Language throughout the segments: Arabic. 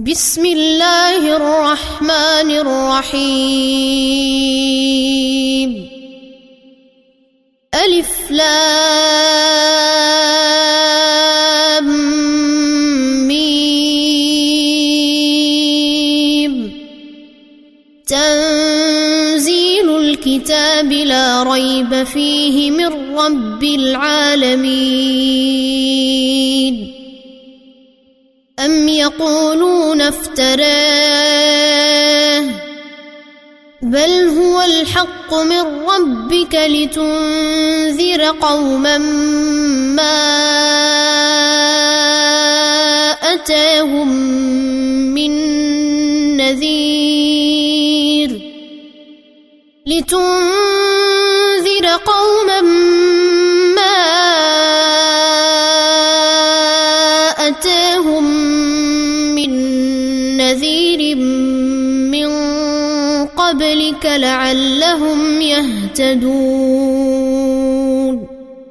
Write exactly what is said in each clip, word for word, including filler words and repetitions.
بسم الله الرحمن الرحيم ألف لام ميم تنزيل الكتاب لا ريب فيه من رب العالمين أم يقولون افتراه بل هو الحق من ربك لتنذر قوما ما أتاهم من نذير لتنذر قوما ما أتاهم من نذير من قبلك لعلهم يهتدون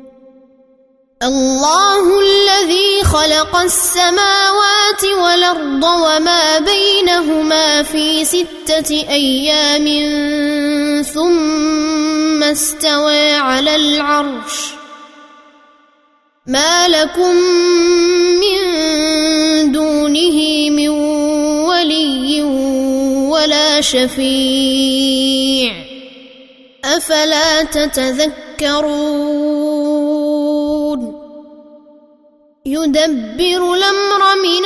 الله الذي خلق السماوات والأرض وما بينهما في ستة أيام ثم استوى على العرش ما لكم من دونه من ولي ولا شفيع أفلا تتذكرون يدبر الأمر من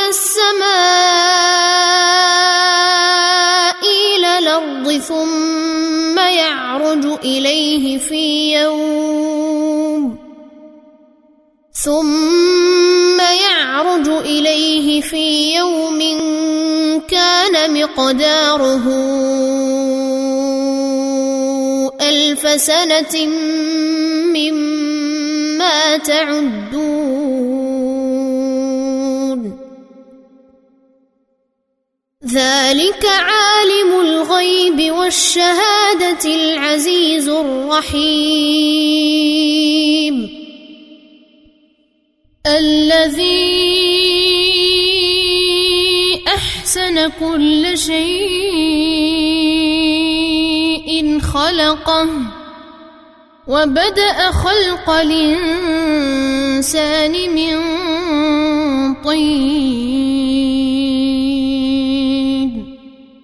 السماء إلى الأرض ثم يعرج إليه في يوم ثم يعرج إليه في يوم كان مقداره ألف سنة مما تعدون ذلك عالم الغيب والشهادة العزيز الرحيم الذي أحسن كل شيء خلقه وبدأ خلق الإنسان من طين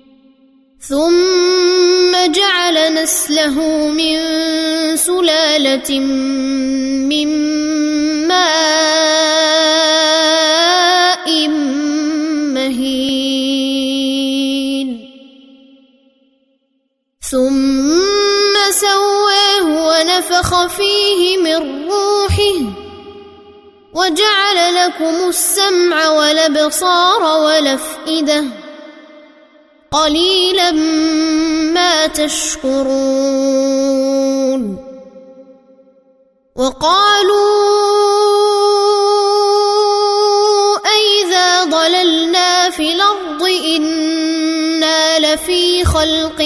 ثم جعل نسله من سلالة من ماء مهين ثم سواه ونفخ فيه من روحه وجعل لكم السمع والأبصار والأفئدة قليلا ما تشكرون وقالوا أئذا ضللنا في الأرض إنا لفي خلق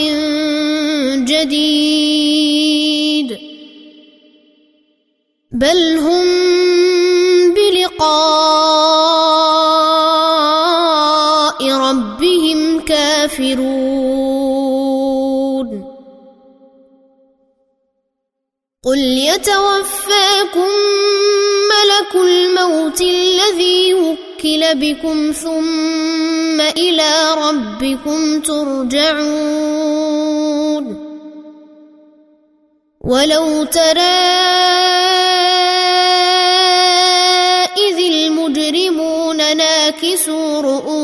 جديد بل هم بلقاء ربهم كافرون قل يتوفاكم ملك الموت الذي وكل بكم ثم إلى ربكم ترجعون ولو ترى إذ المجرمون ناكسوا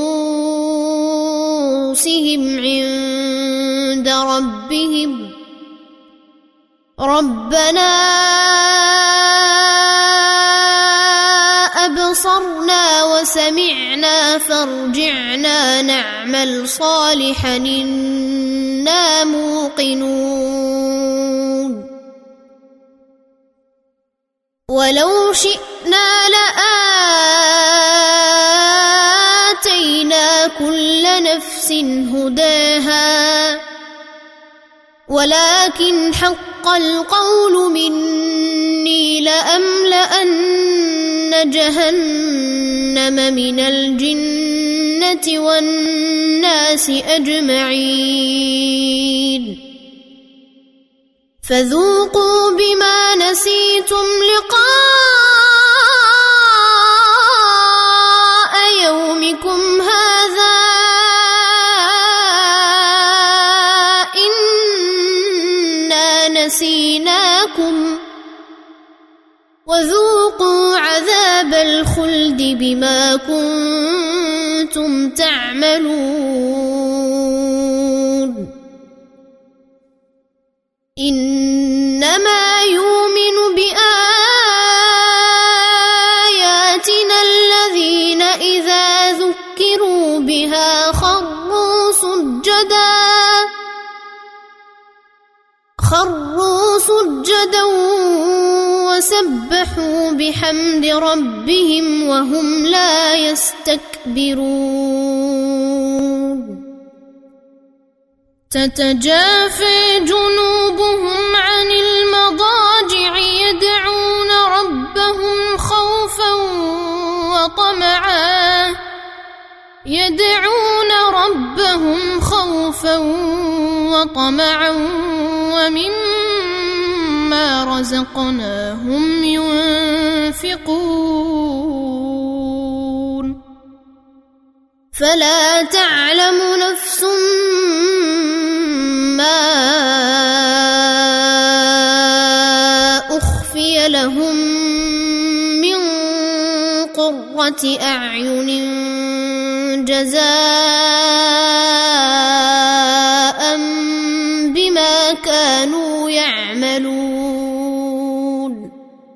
رؤوسهم عند ربهم ربنا أبصرنا وسمعنا فارجعنا نعمل صالحا إنا موقنون ولو شئنا لآتينا كل نفس هداها ولكن حق القول مني لأملأن جهنم من الجنة والناس أجمعين فذوقوا بما نسيتم لقاء يومكم هذا إنا نسيناكم وذوقوا عذاب الخلد بما كنتم تعملون إنما يؤمن بآياتنا الذين إذا ذكروا بها خروا سجدا خروا سجدا وسبحوا بحمد ربهم وهم لا يستكبرون تتجافى جنوبهم عن المضاجع يدعون ربهم خوفا وطمعا يدعون ربهم خوفا وطمعا ومما رزقناهم ينفقون فلا تعلم نفس ما أخفي لهم من قرة أعين جزاء بما كانوا يعملون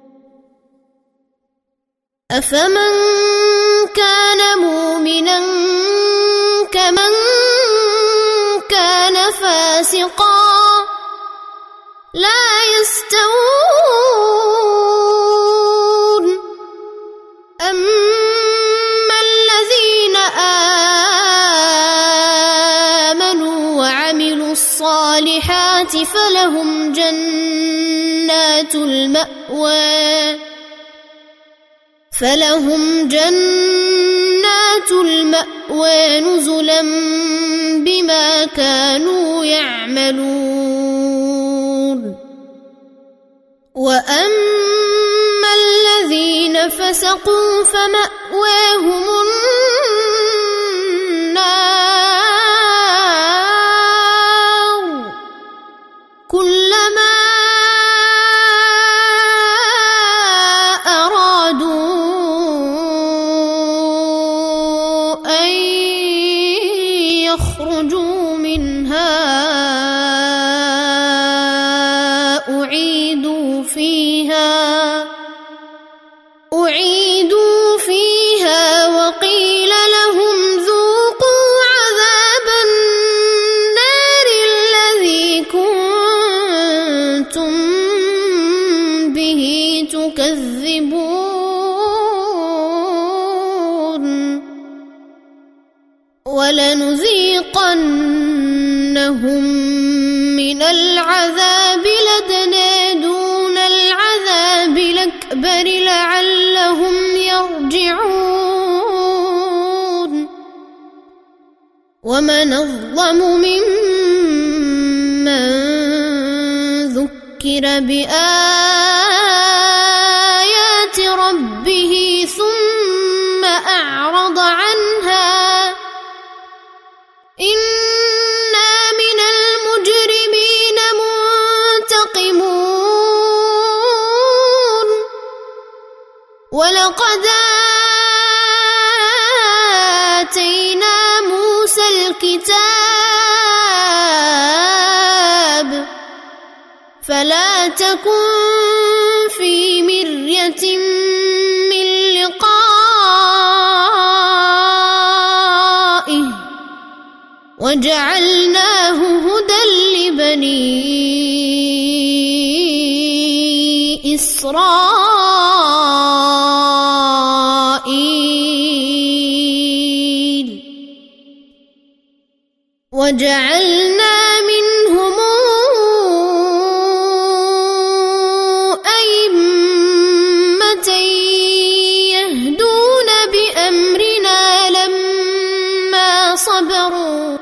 أفمن كان مؤمنا كمن كان فاسقا لا يستوون أما الذين آمنوا وعملوا الصالحات فلهم جنات المأوى فلهم جنات المأوى نزلا بما كانوا يعملون وأما الذين فسقوا فمأواهم النار كلما يخرجوا منها أعيدوا فيها أعيدوا فيها وقيل لهم ذوقوا عذاب النار الذي كنتم به تكذبون ولنذيقنهم من العذاب الأدنى دون العذاب الأكبر لعلهم يرجعون ومن أظلم ممن ذكر بآيات ربه ثم أعرض عنها إنا من المجرمين منتقمون ولقد آتينا موسى الكتاب فلا تكن في مرية من لقائه وجعلناه هدى لبني إسرائيل وجعلنا منهم صبروا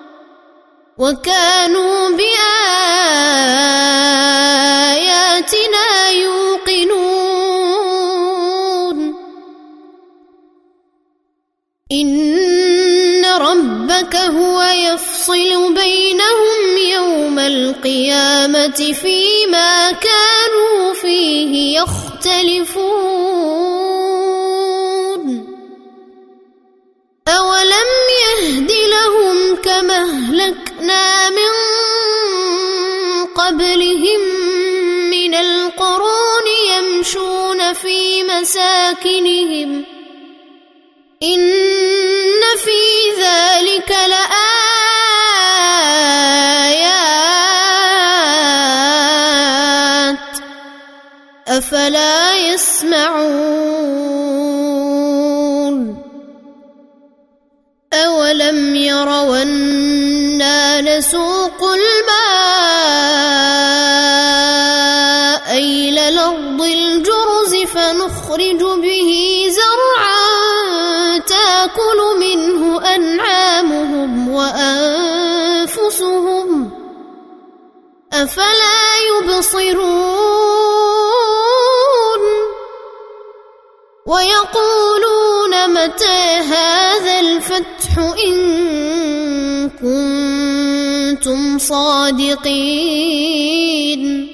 وكانوا بآياتنا يوقنون إن ربك هو يفصل بينهم يوم القيامة فيما كانوا فيه يختلفون أولم يهد لهم كما أهلكنا من قبلهم من القرون يمشون في مساكنهم إن في ذلك لآيات أفلا يسمعون أولم يروا أنا نسوق الماء إلى الأرض الجرز فنخرج به زرعا تأكل منه أنعامهم وأنفسهم أفلا يبصرون ويقولون متى هذا الفتح إن كنتم صادقين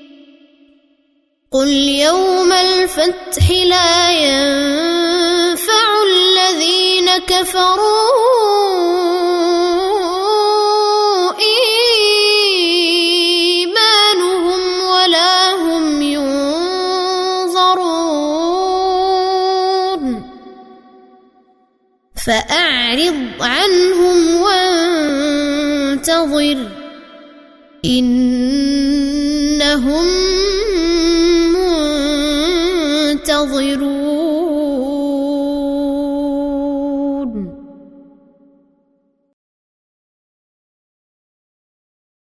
قل يوم الفتح لا ينفع الذين كفروا إيمانهم ولا هم ينظرون فأعرض عنهم وانتظر إنهم منتظرون